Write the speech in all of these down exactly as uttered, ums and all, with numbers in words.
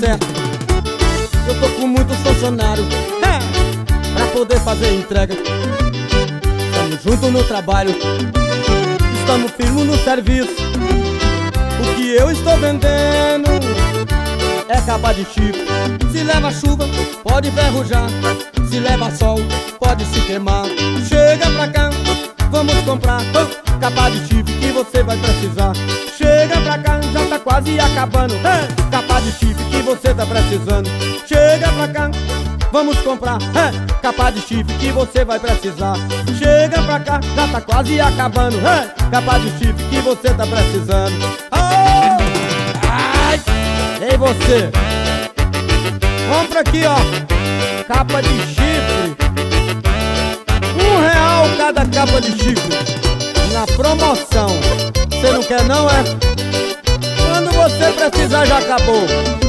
certo. Eu tô com muitos funcionários é, pra poder fazer entrega. Estamos juntos no trabalho, estamos firmes no serviço. O que eu estou vendendo é capa de chifre. Se leva chuva, pode enferrujar. Se leva sol, pode se queimar. Chega pra cá, vamos comprar oh, capa de chifre que você vai precisar. Chega pra cá, já tá quase acabando é, capa de chifre que você tá precisando. Chega pra cá, vamos comprar é, capa de chifre que você vai precisar. Chega pra cá, já tá quase acabando é, capa de chifre que você tá precisando. Oh! Ai! Ei você, compra aqui ó, capa de chifre, um real cada capa de chifre, na promoção. Você não quer não é? Quando você precisar já acabou.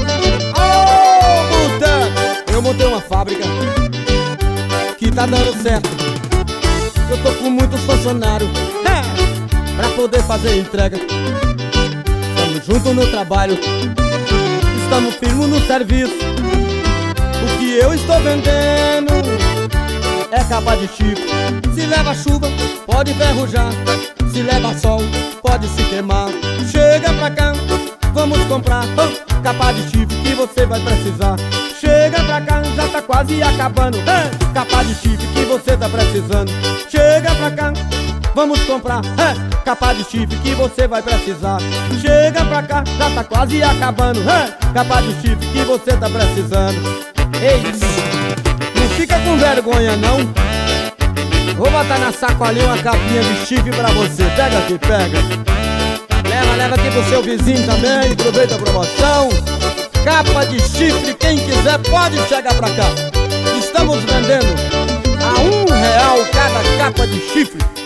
Oh, boteco! Eu montei uma fábrica que tá dando certo. Eu tô com muitos funcionários é, pra poder fazer entrega. Estamos juntos no trabalho, estamos firmes no serviço. O que eu estou vendendo é capa de chifre. Se leva chuva, pode enferrujar. Se leva sol, pode se queimar. Chega pra cá, vamos comprar oh, capa de chifre que você vai precisar. Chega pra cá, já tá quase acabando é, capa de chifre que você tá precisando. Chega pra cá, vamos comprar é, capa de chifre que você vai precisar. Chega pra cá, já tá quase acabando é, capa de chifre que você tá precisando. Ei, não fica com vergonha não. Vou botar na sacolinha uma capinha de chifre pra você. Pega aqui, pega. Leva, leva aqui pro seu vizinho também. Aproveita a promoção. Capa de chifre, quem quiser pode chegar pra cá. Estamos vendendo a um real cada capa de chifre.